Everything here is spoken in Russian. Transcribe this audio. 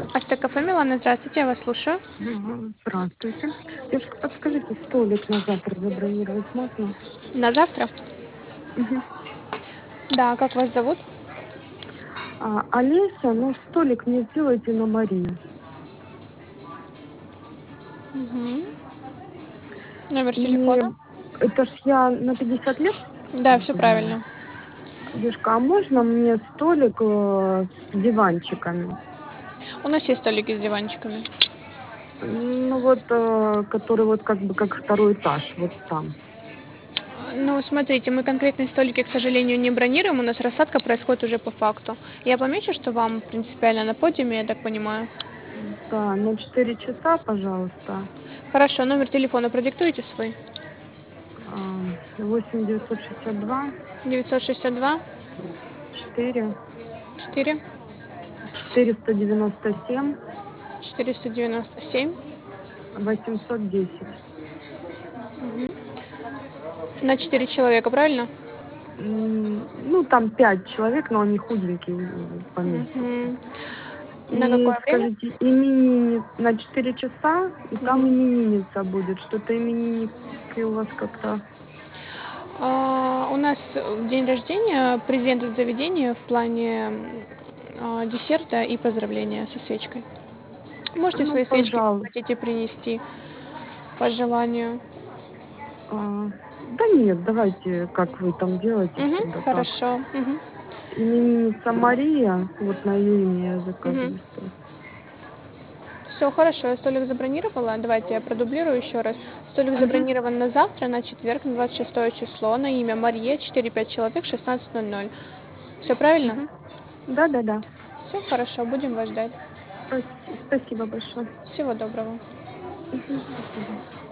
Астекафе Милана, здравствуйте, я вас слушаю. Здравствуйте. Девушка, подскажите, столик на завтра забронировать можно? На завтра? Мгм. Да, как вас зовут? Олеся, ну столик мне сделайте на Марию. Мгм. Номер И телефона? это ж я на 50 лет Да, все забронирую. правильно. Девушка, а можно мне столик с диванчиками? У нас есть столики с диванчиками. Ну вот, который вот как бы как второй этаж, вот там. Ну, смотрите, мы конкретные столики, к сожалению, не бронируем, у нас рассадка происходит уже по факту. Я помечу, что вам принципиально на подиуме, я так понимаю. Да, на 4 часа, пожалуйста. Хорошо, номер телефона продиктуйте свой. 8 962 962 4 4 497 497. 810. На 4 человека, правильно? Ну, там 5 человек, но они худенькие, поместятся. Мгм. На И какое время? скажите, именинниц на 4 часа, и там Мгм. именинница будет. Что-то именинники у вас как-то... У нас день рождения, презент от заведения в плане десерта и поздравления со свечкой. Можете Ну, свои свечки, если пожалуйста. хотите, принести по желанию. Да нет, давайте, как вы там делаете Мгм, всегда так. хорошо. Мгм, Именинница Мария, вот на ее имя я мгм. заказываю стол. Все хорошо, я столик забронировала. Давайте я продублирую еще раз. Столик Мгм, забронирован на завтра, на четверг, на 26 число, на имя Мария, 4-5 человек, 16:00. Все правильно? мгм. Да-да-да. Все хорошо, будем вас ждать. Спасибо большое. Всего доброго. Мгм, до свидания.